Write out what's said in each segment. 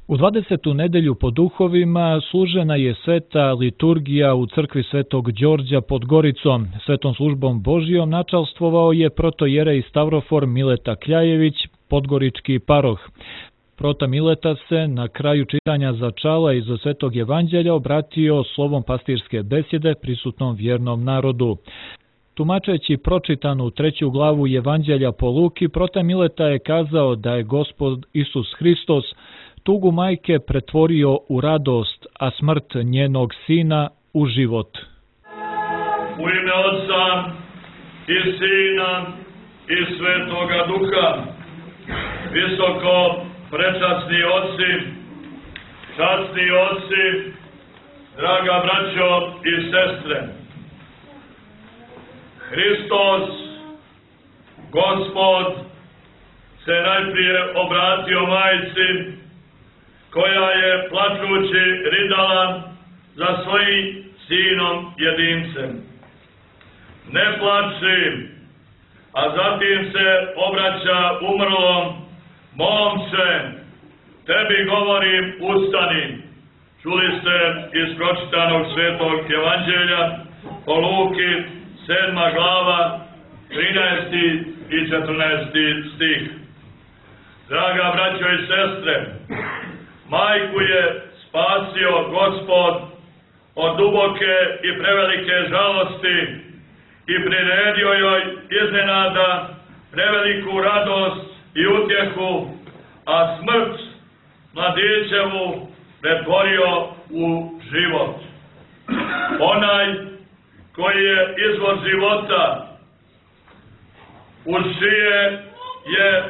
U 20. nedelju po duhovima služena je sveta liturgija u crkvi Svetog Đorđa pod Goricom. Svetom službom Božijom načalstvovao je protojerej Stavrofor Mileta Kljajević, podgorički paroh. Prota Mileta se na kraju čitanja začala iz Svetog evanđelja obratio slovom pastirske besjede prisutnom vjernom narodu. Tumačeći pročitanu 3. glavu Evanđelja po Luki, prota Mileta je kazao da je Gospod Isus Hristos tugu majke pretvorio u radost, a smrt njenog sina u život. U ime Otca i Sina i Svetoga Duha, visoko prečasni oci, časni oci, draga braćo i sestre, Hristos, Gospod, se najprije obratio majci, koja je plačući ridala za svojim sinom jedincem. Ne plači, a zatim se obraća umrlom: momče, tebi govorim, ustani. Čuli ste iz pročitanog Svetog evanđelja po Luki, 7. glava, 13. i 14. stih. Draga braćo i sestre, majku je spasio Gospod od duboke i prevelike žalosti i priredio joj iznenada preveliku radost i utjehu, a smrt mladićevu pretvorio u život. Onaj koji je izvor života, uz čije je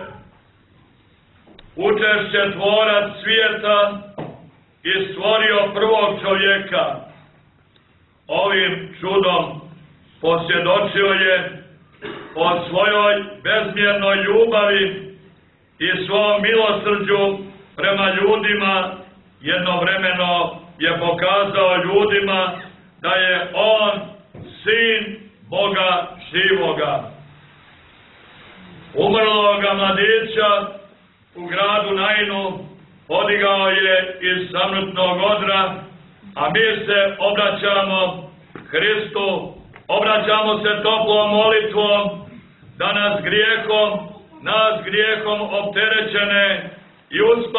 učešće tvorac svijeta i stvorio prvog čovjeka, ovim čudom posvjedočio je o svojoj bezmjernoj ljubavi i svom milosrđu prema ljudima. Jednovremeno je pokazao ljudima da je on sin Boga živoga. Umrloga mladića u gradu Nainu podigao je iz samrtnog odra, a mi se obraćamo Hristu, obraćamo se toplom molitvom da nas grijehom opterećene i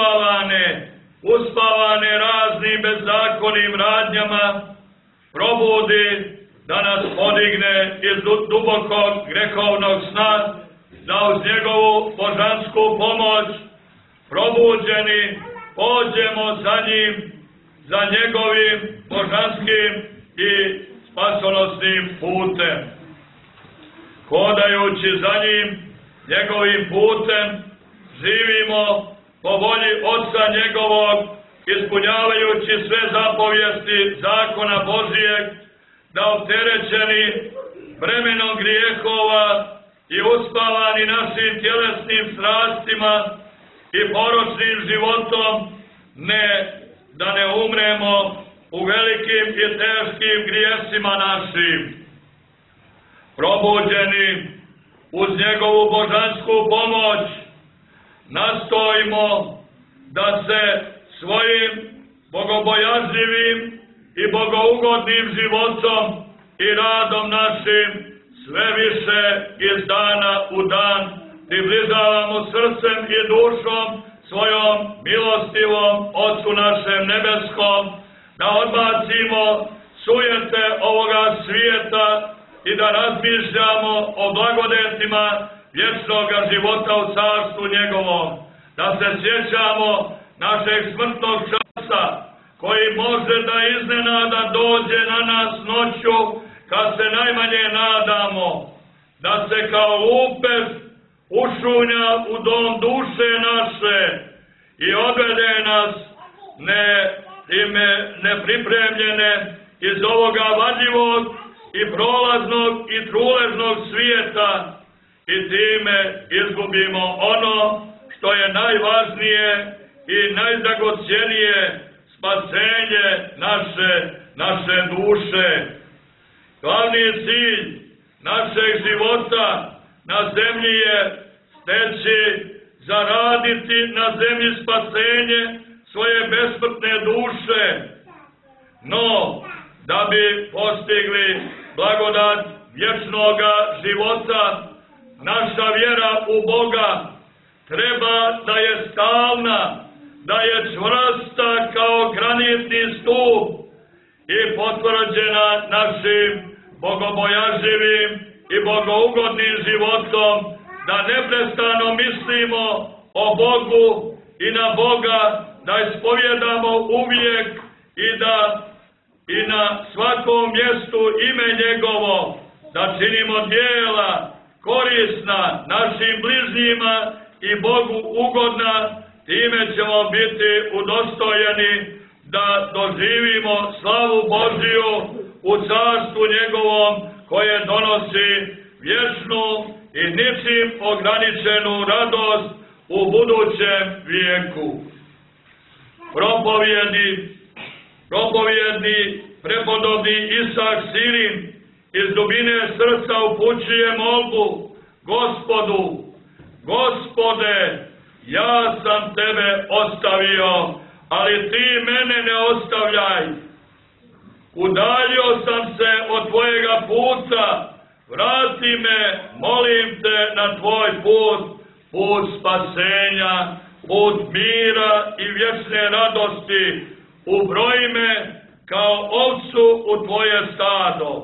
uspavane raznim bezzakonim radnjama, probudi, da nas podigne iz dubokog grehovnog sna, da uz njegovu božansku pomoć probuđeni pođemo za njim, za njegovim božanskim i spasonosnim putem. Hodajući za njim, njegovim putem, živimo po volji Otca njegovog, ispunjavajući sve zapovijesti zakona Božijeg, da opterećeni bremenom grijehova i uspavani našim tjelesnim strastima i poročnim životom, da ne umremo u velikim i teškim grijesima našim. Probuđeni uz njegovu božansku pomoć, nastojimo da se svojim bogobojazljivim i bogougodnim životom i radom našim sve više iz dana u dan približavamo srcem i dušom svojom milostivom Otcu našem nebeskom, da odbacimo sujete ovoga svijeta i da razmišljamo o blagodetima vječnog života u carstvu njegovom, da se sjećamo našeg smrtnog časa, koji može da iznenada dođe na nas noću, kad se najmanje nadamo, da se kao lupež ušunja u dom duše naše i odvede nas nepripremljene iz ovoga vadljivog i prolaznog i truležnog svijeta i time izgubimo ono što je najvažnije i najdragocjenije, spasenje naše duše. Glavni cilj našeg života na zemlji je steći, zaraditi na zemlji spasenje svoje besmrtne duše, no da bi postigli blagodat vječnoga života, naša vjera u Boga treba da je stalna, da je čvrsta kao granitni stup i potvrđena našim bogobojažljivim i bogougodnim životom, da neprestano mislimo o Bogu i na Boga, da ispovjedamo uvijek i da i na svakom mjestu ime njegovo, da činimo djela korisna našim bližnjima i Bogu ugodna, time ćemo biti udostojeni da doživimo slavu Božiju u carstvu njegovom, koje donosi vječnu i ničim ograničenu radost u budućem vijeku. Propovjedni prepodobni Isak Sirin iz dubine srca upućuje molbu Gospodu: Gospode, ja sam tebe ostavio, ali ti mene ne ostavljaj. Udaljio sam se od tvojega puta, vrati me, molim te, na tvoj put, put spasenja, put mira i vječne radosti. Ubroji me kao ovcu u tvoje stado.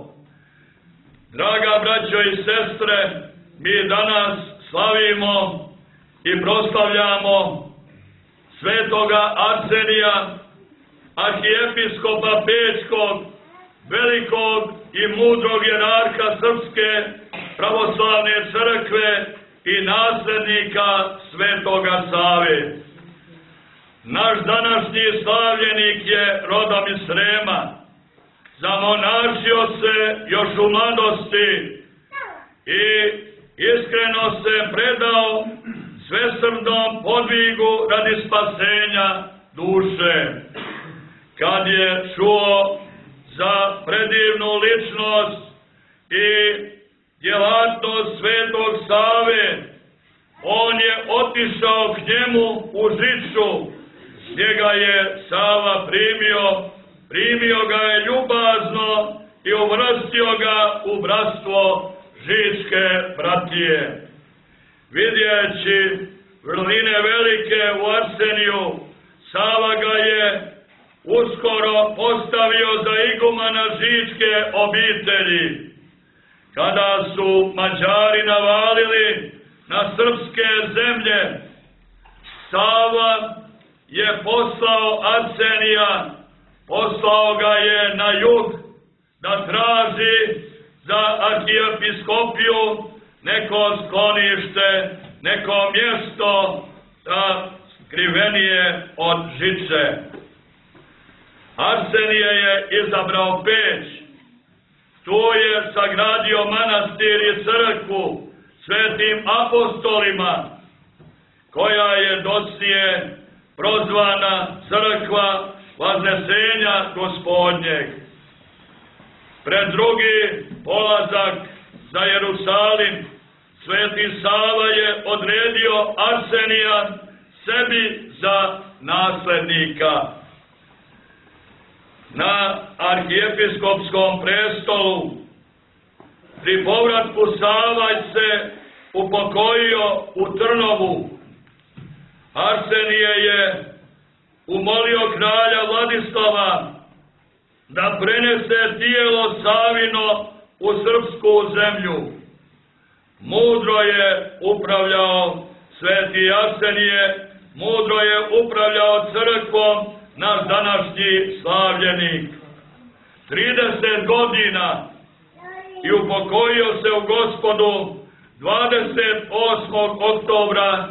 Draga braćo i sestre, mi danas slavimo i proslavljamo svetoga Arsenija, arhijepiskopa Pečkog, velikog i mudrog jerarha Srpske pravoslavne crkve i nasljednika svetoga Save. Naš današnji slavljenik je rodom iz Srema, zamonašio se još u mladosti i iskreno se predao svesrdnom podvigu radi spasenja duše. Kad je čuo za predivnu ličnost i djelatnost svetog Save, on je otišao k njemu u Žiču, gdje ga je Sava primio ga je ljubazno i uvrstio ga u bratstvo žičke bratije. Vidjeći vrline velike u Arseniju, Sava ga je uskoro postavio za igumana žičke obitelji. Kada su Mađari navalili na srpske zemlje, Sava je poslao Arsenija, poslao ga je na jug da traži za arhijepiskopiju neko sklonište, neko mjesto skrivenije od Žiče. Arsenije je izabrao Peć. Tu je sagradio manastir i crkvu svetim apostolima, koja je doslije prozvana crkva Vaznesenja Gospodnjeg. Pred drugi polazak za Jerusalim, sveti Sava je odredio Arsenija sebi za naslednika. Na arhijepiskopskom prestolu pri povratku Sava se upokojio u Trnovu. Arsenije je umolio kralja Vladislava da prenese tijelo Savino u srpsku zemlju. Mudro je upravljao sveti Arsenije, mudro je upravljao crkvom naš današnji slavljenik. 30 godina i upokojio se u Gospodu 28. oktobra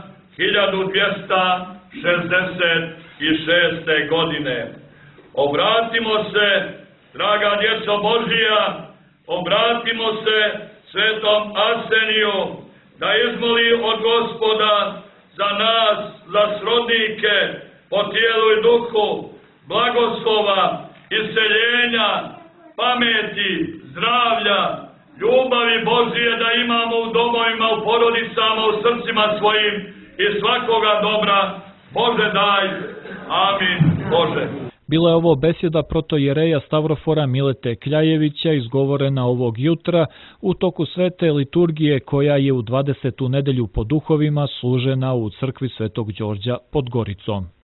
1266. godine. Obratimo se, draga djeco Božija, obratimo se svetom Arseniju, da izmoli od Gospoda za nas, za srodnike, po tijelu i duhu, blagoslova, isceljenja, pameti, zdravlja, ljubavi Božije da imamo u domovima, u porodicama, u srcima svojim i svakoga dobra Bože daj, amin, Bože. Bila je ovo besjeda protojereja Stavrofora Milete Kljajevića izgovorena ovog jutra u toku svete liturgije koja je u 20. nedelju po duhovima služena u crkvi Svetog Đorđa pod Goricom.